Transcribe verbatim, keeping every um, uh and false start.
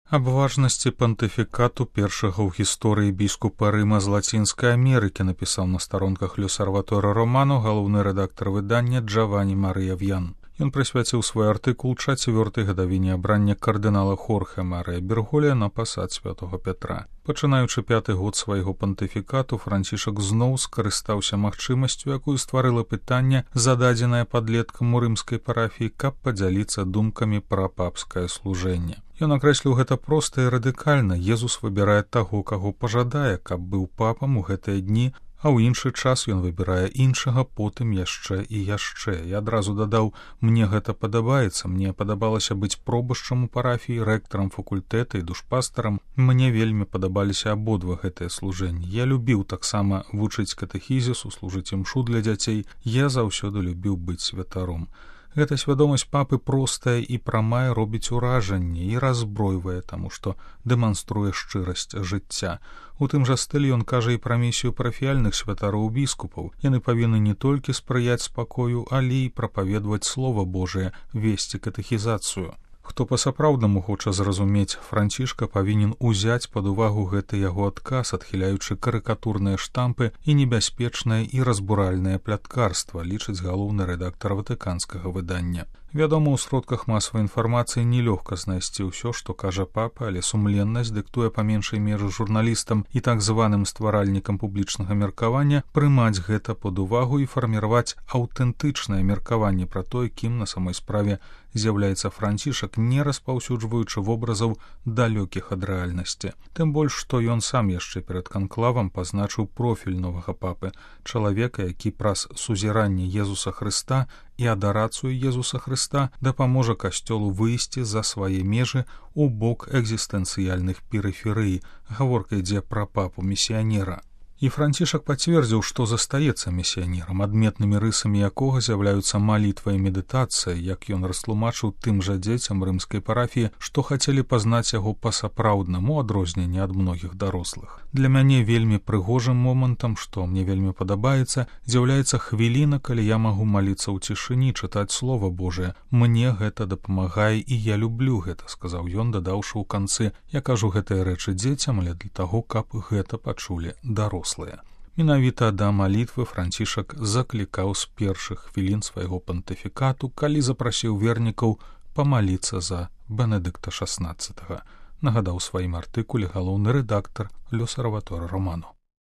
Аб важнасці пантыфікату першага ў гісторыі біскупа Рыма з Лацінскай Амерыкі напісаў на старонках L'Osservatore Romano галоўны рэдактар выдання Джаванні Марыя В'ян. Ён прысвяціў свой артыкул чацвёртай гадавіне абрання кардынала Хорхе Марыя Берголія на пасад святого Пятра. Пачынаючы пяты год свайго пантыфікату, Францішак зноў скарыстаўся магчымасцю, якую стварыла пытанне, зададзенае падлеткам у рымскай парафіі, каб падзяліцца думкамі пра папскае служэнне. Ён акрэсліў гэта проста і радыкальна. Езус выбірае таго, каго пажадае, каб быў папам у гэтыя дні, а ў іншы час ён выбірае іншага, потым яшчэ і яшчэ. Я адразу дадаў, мне гэта падабаецца, мне падабалася быць пробашчам у парафіі, рэктарам факультэта і душпастарам. Мне вельмі падабаліся абодва гэтыя служэнні. Я любіў таксама вучыць катэхізісу, служыць імшу для дзяцей. Я заўсёды любіў быць святаром. Гэта свядомасць папы простая і прамая робіць уражанне і разбройвае, таму што дэманструе шчырасць жыцця. У тым жа стылі ён кажа і пра місію парафіяльных святароў біскупаў. Яны павінны не толькі спрыяць спакою, але і прапаведваць Слова Божае, весці катэхізацыю. Хто па-сапраўднаму хоча зразумець Францішка, павінен узяць пад увагу гэты яго адказ, адхіляючы карыкатурныя штампы і небяспечнае і разбуральнае пляткарства, лічыць галоўны рэдактар ватыканскага выдання. Вядома, у сродках масавай інфармацыі нелёгка знайсці ўсё, што кажа папа, але сумленнасць дыктуе па меншай меры журналістам і так званым стваральнікам публічнага меркавання прымаць гэта пад увагу і фарміраваць аўтэнтычнае меркаванне пра тое, кім на самой справе з'яўляецца Францішак, не распаўсюджваючы вобразаў далёкіх ад рэальнасці. Тым больш, што ён сам яшчэ перад канклавам пазначыў профіль новага папы, чалавека, які праз сузіранне Езуса Хрыста і адарацыю Езуса Хрыста дапаможа касцёлу выйсці за свае межы ў бок экзістэнцыяльных перыферый. Гаворка ідзе пра папу-місіянера. І Францішак пацвердзіў, што застаецца місіянерам, адметнымі рысамі якога з'яўляюцца малітва і медытацыя, як ён растлумачыў тым жа дзецям рымскай парафіі, што хацелі пазнаць яго па-сапраўднаму, адрозненне ад многіх дарослых. Для мяне вельмі прыгожым момантам, што мне вельмі падабаецца, з'яўляецца хвіліна, калі я магу маліцца ў цішыні, чытаць Слова Божае. Мне гэта дапамагае і я люблю гэта, сказаў ён, дадаўшы ў канцы. Я кажу гэтыя рэчы дзецям, але для таго, каб гэта пачулі дарослыя. Менавіта да малітвы Францішак заклікаў з першых хвілін свайго пантыфікату, калі запрасіў вернікаў памаліцца за Бенедыкта шаснаццатага, нагадаў сваім артыкуле галоўны рэдактар L'Osservatore Romano.